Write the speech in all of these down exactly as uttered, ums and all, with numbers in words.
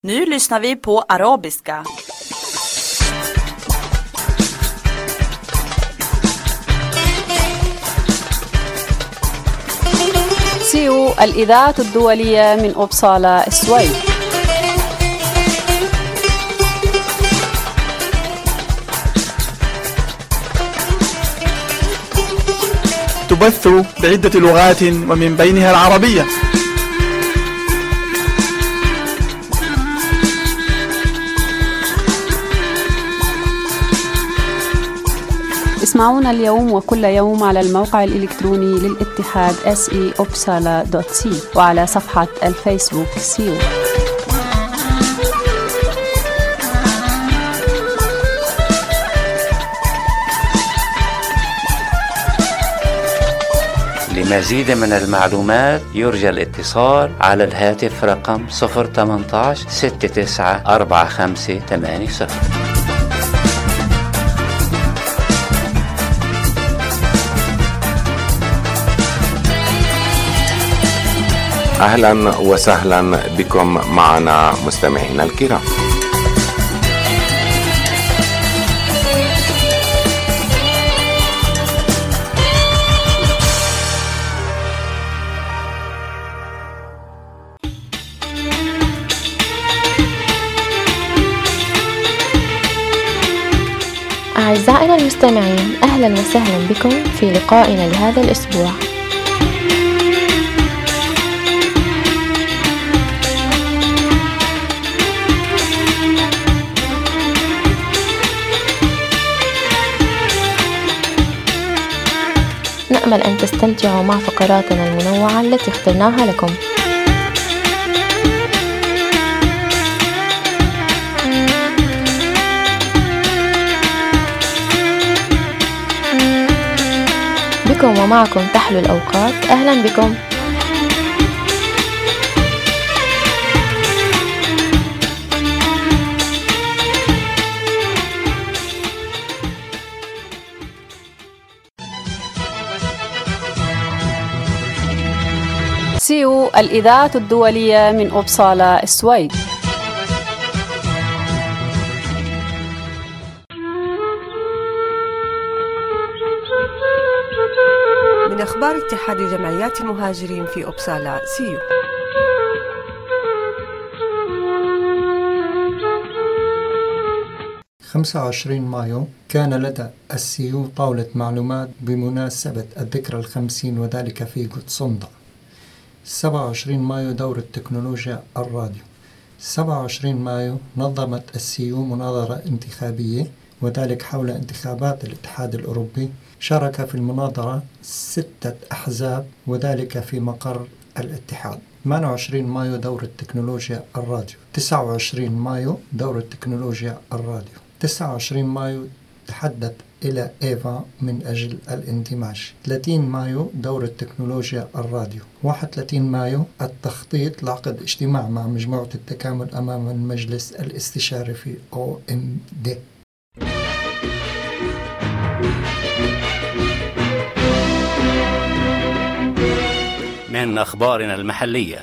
Nu lyssnar vi på arabiska. سيو الإذاعة الدولية من أوبسالا السويد. تبث بعدة لغات ومن بينها العربية. اسمعونا اليوم وكل يوم على الموقع الإلكتروني للاتحاد اس اي اوبسالا دوت سي وعلى صفحة الفيسبوك سيو. لمزيد من المعلومات يرجى الاتصال على الهاتف رقم صفر ثمانية عشر ستة تسعة أربعة خمسة ثمانية صفر. أهلا وسهلا بكم معنا مستمعينا الكرام. أعزائنا المستمعين، أهلا وسهلا بكم في لقائنا لهذا الأسبوع. نأمل أن تستمتعوا مع فقراتنا المنوعة التي اخترناها لكم. بكم ومعكم تحلو الأوقات. أهلا بكم. سيو الإذاعة الدولية من أوبسالا السويد. من أخبار اتحاد جمعيات المهاجرين في أوبسالا سيو. خمسة وعشرين مايو كان لدى السيو طاولة معلومات بمناسبة الذكرى الخمسين وذلك في قدسندة. سبعة وعشرين مايو دورة تكنولوجيا الراديو. سبعة وعشرين مايو نظمت السيو مناظرة انتخابية وذلك حول انتخابات الاتحاد الأوروبي. شارك في المناظرة ستة أحزاب وذلك في مقر الاتحاد. ثمانية وعشرين مايو دورة تكنولوجيا الراديو. تسعة وعشرين مايو دورة تكنولوجيا الراديو. تسعة وعشرين مايو تحدث إلى إيفا من أجل الاندماج. ثلاثين مايو دورة تكنولوجيا الراديو. واحد وثلاثين مايو التخطيط لعقد اجتماع مع مجموعة التكامل أمام المجلس الاستشاري في أو إم دي. من أخبارنا المحلية.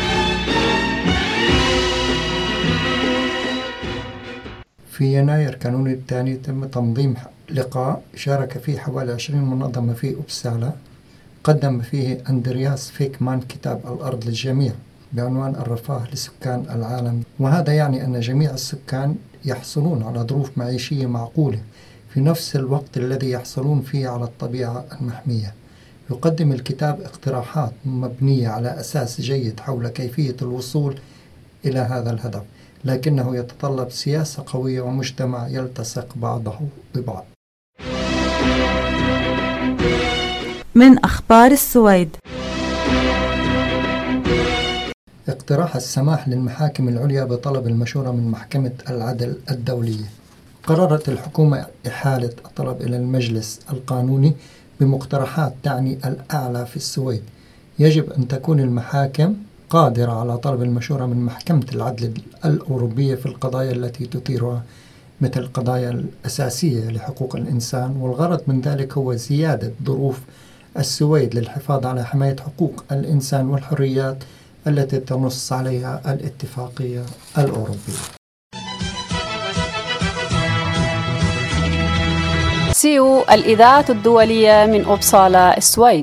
في يناير كانون الثاني تم تنظيم لقاء شارك فيه حوالي عشرين منظمة في أوبسالا. قدم فيه أندرياس فيكمان كتاب الأرض للجميع بعنوان الرفاه لسكان العالم، وهذا يعني أن جميع السكان يحصلون على ظروف معيشية معقولة في نفس الوقت الذي يحصلون فيه على الطبيعة المحمية. يقدم الكتاب اقتراحات مبنية على أساس جيد حول كيفية الوصول إلى هذا الهدف، لكنه يتطلب سياسة قوية ومجتمع يلتصق بعضه ببعض. من أخبار السويد. اقتراح السماح للمحاكم العليا بطلب المشورة من محكمة العدل الدولية. قررت الحكومة إحالة الطلب إلى المجلس القانوني بمقترحات تعني الأعلى في السويد. يجب أن تكون المحاكم قادرة على طلب المشورة من محكمة العدل الأوروبية في القضايا التي تثيرها مثل القضايا الأساسية لحقوق الإنسان، والغرض من ذلك هو زيادة ظروف السويد للحفاظ على حماية حقوق الإنسان والحريات التي تنص عليها الاتفاقية الأوروبية. سيو الإذاعة الدولية من أوبسالا السويد.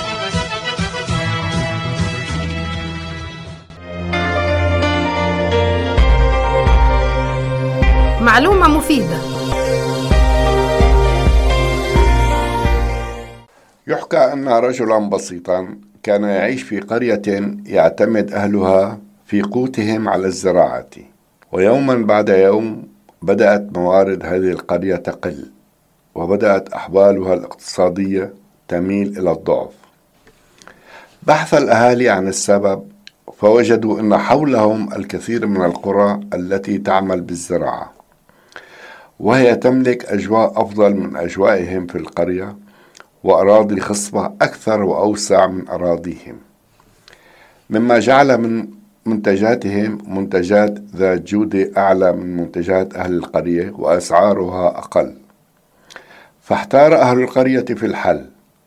معلومة مفيدة. يحكى أن رجلا بسيطا كان يعيش في قرية يعتمد أهلها في قوتهم على الزراعة، ويوما بعد يوم بدأت موارد هذه القرية تقل، وبدأت أحوالها الاقتصادية تميل إلى الضعف. بحث الأهالي عن السبب، فوجدوا أن حولهم الكثير من القرى التي تعمل بالزراعة، وهي تملك أجواء أفضل من أجوائهم في القرية، وأراضي خصبة أكثر وأوسع من أراضيهم، مما جعل من منتجاتهم منتجات ذات جودة أعلى من منتجات أهل القرية وأسعارها أقل. فاحتار أهل القرية في الحل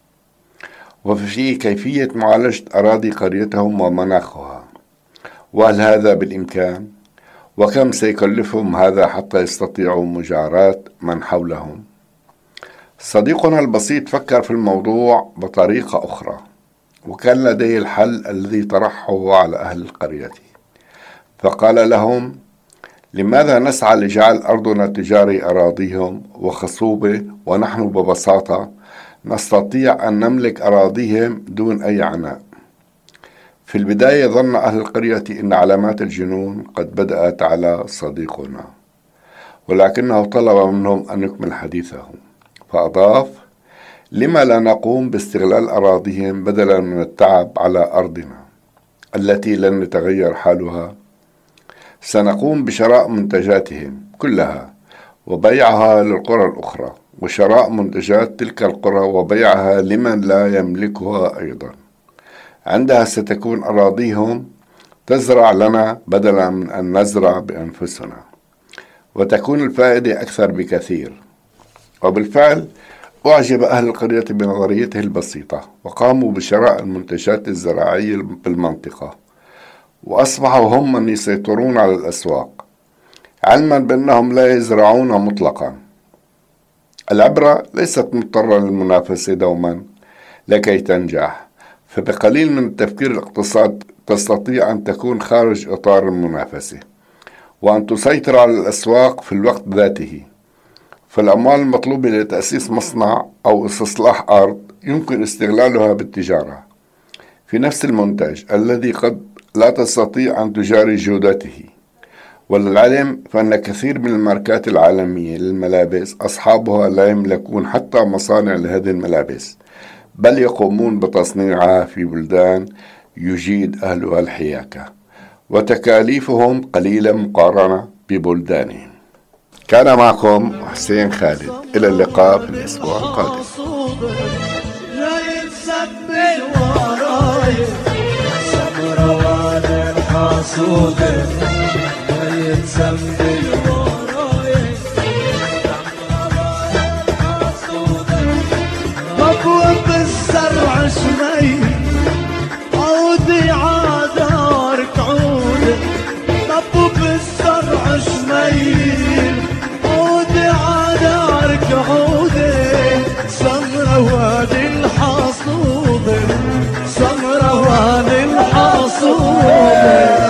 وفي كيفية معالجة أراضي قريتهم ومناخها، وهل هذا بالإمكان؟ وكم سيكلفهم هذا حتى يستطيعوا مجاراة من حولهم؟ صديقنا البسيط فكر في الموضوع بطريقة أخرى، وكان لديه الحل الذي طرحه على أهل القرية. فقال لهم: لماذا نسعى لجعل أرضنا تجاري أراضيهم وخصوبة، ونحن ببساطة نستطيع أن نملك أراضيهم دون أي عناء؟ في البداية ظن أهل القرية أن علامات الجنون قد بدأت على صديقنا، ولكنه طلب منهم أن يكمل حديثه، فأضاف: لما لا نقوم باستغلال أراضيهم بدلا من التعب على أرضنا التي لن يتغير حالها؟ سنقوم بشراء منتجاتهم كلها وبيعها للقرى الأخرى، وشراء منتجات تلك القرى وبيعها لمن لا يملكها أيضا. عندها ستكون أراضيهم تزرع لنا بدلا من أن نزرع بأنفسنا، وتكون الفائدة أكثر بكثير. وبالفعل أعجب أهل القرية بنظريته البسيطة، وقاموا بشراء المنتجات الزراعية بالمنطقة، وأصبحوا هم من يسيطرون على الأسواق، علما بأنهم لا يزرعون مطلقا. العبرة ليست مضطرة للمنافسة دوما لكي تنجح، فبقليل من التفكير الاقتصاد تستطيع أن تكون خارج إطار المنافسة، وأن تسيطر على الأسواق في الوقت ذاته. فالأموال المطلوبة لتأسيس مصنع أو استصلاح أرض يمكن استغلالها بالتجارة في نفس المنتج الذي قد لا تستطيع أن تجاري جودته. وللعلم فإن كثير من الماركات العالمية للملابس أصحابها لا يملكون حتى مصانع لهذه الملابس، بل يقومون بتصنيعها في بلدان يجيد أهلها الحياكة، وتكاليفهم قليلة مقارنة ببلدانهم. كان معكم حسين خالد، إلى اللقاء في الأسبوع القادم. بالزرع شمي عودي عادارك عودي، طبو بالزرع شمي عودي عادارك عودي، سمرة وادي الحصود، سمرة وادي الحصود.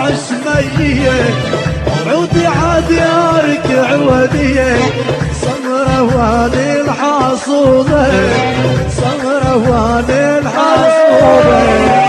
الزرع شمية عودي عديارك عودية سمرة واني الحاصوبة سمرة واني الحاصوبة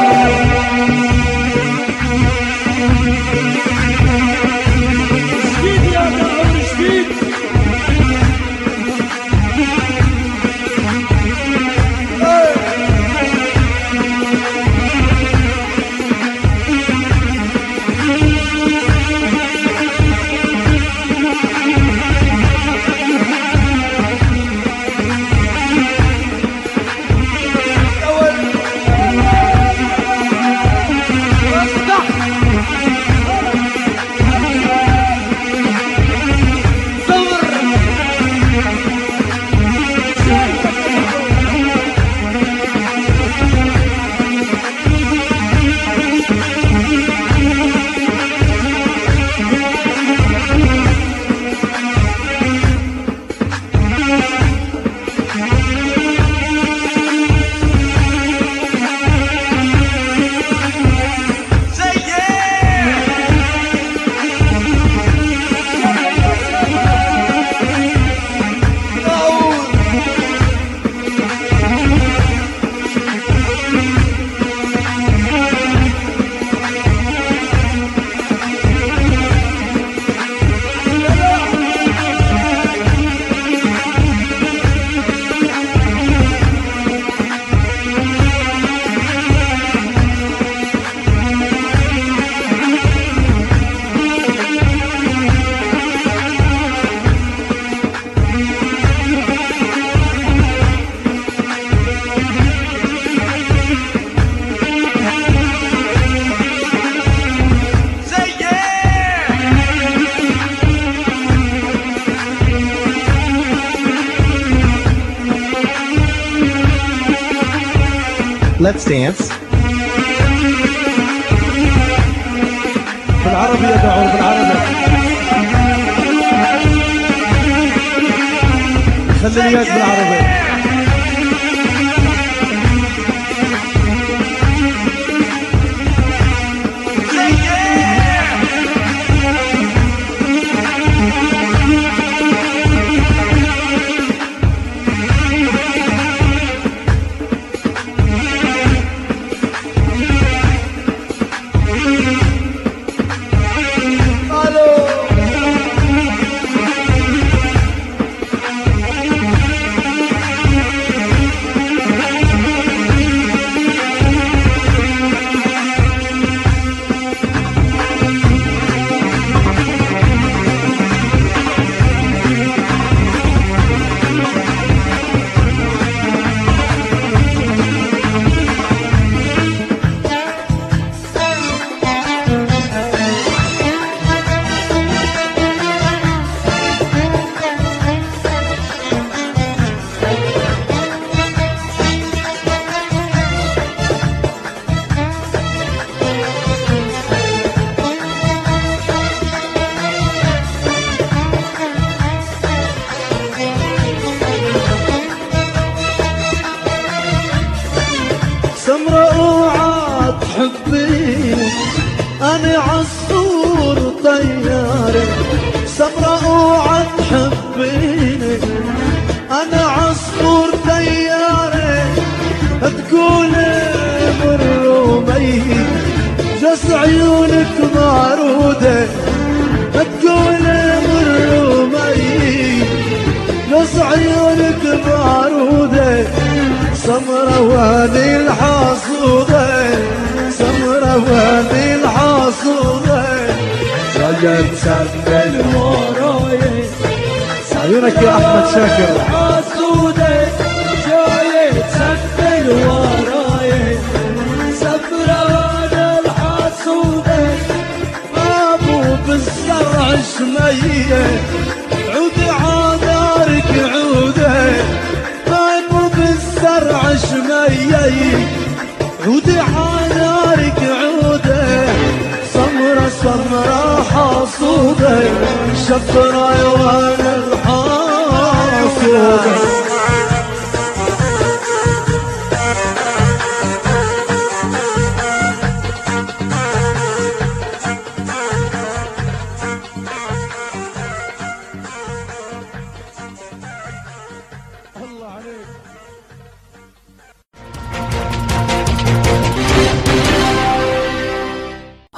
Let's dance. بالعربي يا دعور بالعربي خلي اياك بالعربي سمرة وعاد حبي أنا عصفور طياري سمرة وعاد حبيني أنا عصفور طياري تقول بالرومي جس عيونك معرودة تقول بالرومي جس عيونك معرودة سمرة واني الحاصودة سمرة واني الحاصودة رجل سمل وراي عيونك يا أحمد شاكر الحاصودة جاي تسمل وراي سمرة واني الحاصودة أبو بالزرع شمية عودي عادارك عودة بالزرع شمية عودي عالارك عودة سمرة سمرة حاصودة شفرة وانا الحاصودة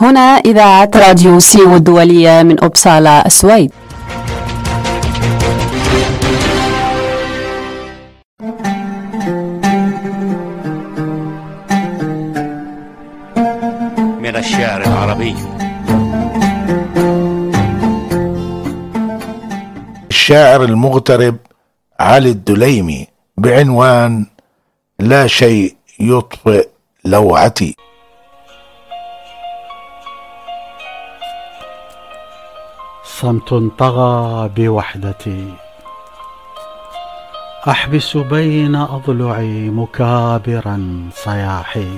هنا إذاعة راديو سيو الدولية من أوبسالا السويد. من الشعر العربي. الشاعر المغترب علي الدليمي بعنوان لا شيء يطفئ لوعتي. صمت طغى بوحدتي، أحبس بين أضلعي مكابرا صياحي.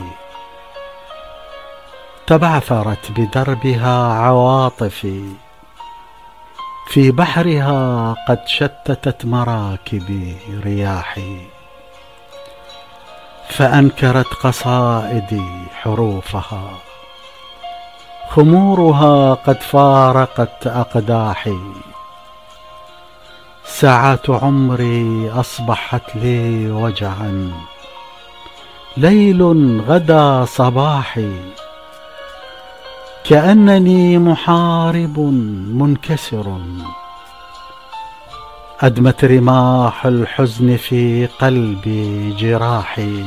تبعثرت بدربها عواطفي، في بحرها قد شتتت مراكبي رياحي. فأنكرت قصائدي حروفها، خمورها قد فارقت أقداحي. ساعات عمري أصبحت لي وجعا، ليل غدا صباحي. كأنني محارب منكسر، أدمت رماح الحزن في قلبي جراحي.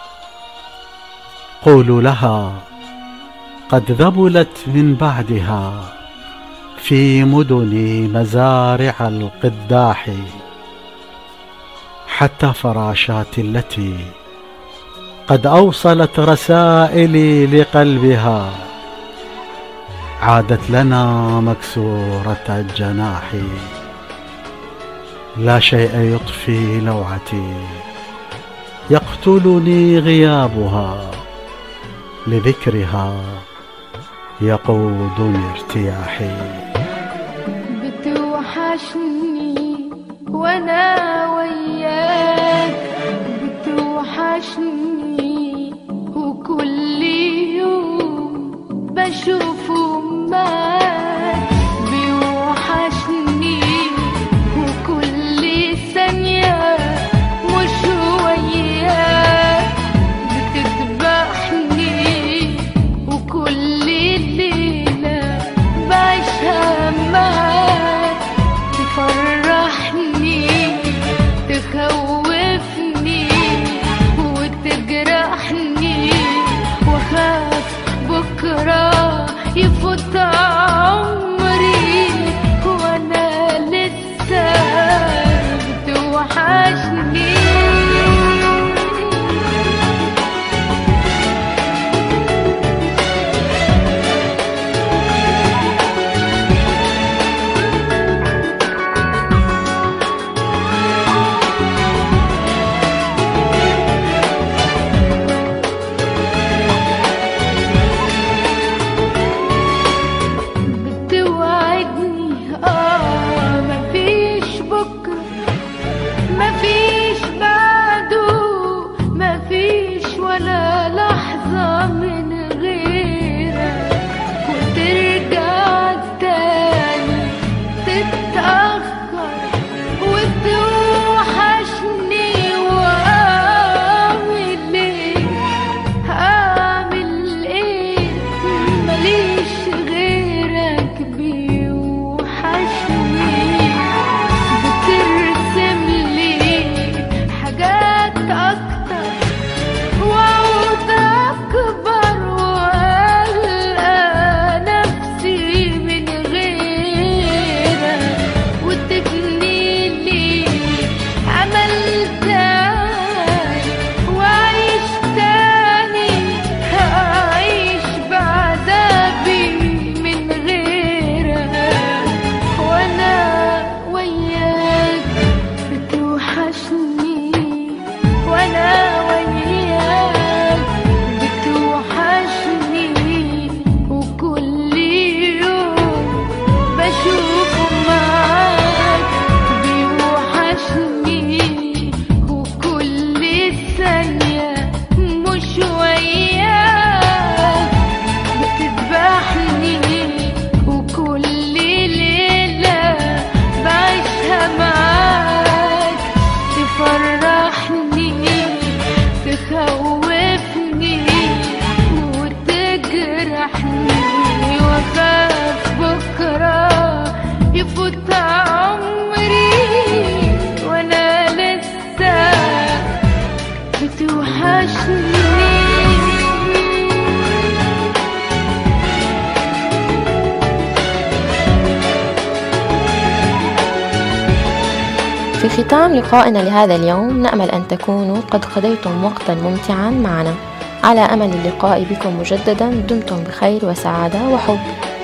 قولوا لها قد ذبلت من بعدها في مدني مزارع القداح. حتى فراشاتي التي قد أوصلت رسائلي لقلبها، عادت لنا مكسورة الجناح. لا شيء يطفي لوعتي، يقتلني غيابها، لذكرها يقودني ارتياحي. بتوحشني وانا وياك، بتوحشني وكل يوم بشوفه معاك. بيوحشني وكل ثانية مش وياك. بتذبحني وكل ليلة بعيشها معاك. تفرحني تخوفني وتجرحني، وخاف بكرة يفوت في ختام لقائنا لهذا اليوم نأمل أن تكونوا قد قضيتم وقتا ممتعا معنا. على أمل اللقاء بكم مجددا. دمتم بخير وسعادة وحب.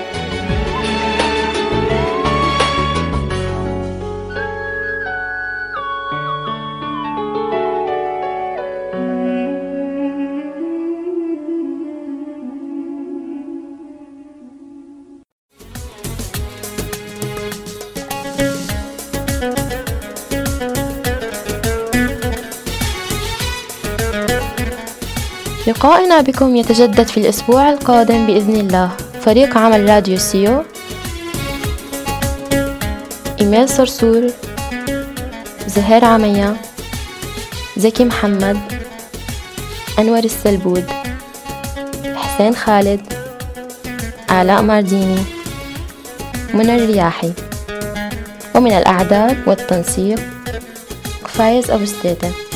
لقائنا بكم يتجدد في الأسبوع القادم بإذن الله. فريق عمل راديو سيو: إيميل صرصور، زهير عمية، زكي محمد، أنور السلبود، حسين خالد، آلاء مارديني، منى الرياحي. ومن الأعداد والتنسيق فايز أبو ستيتة.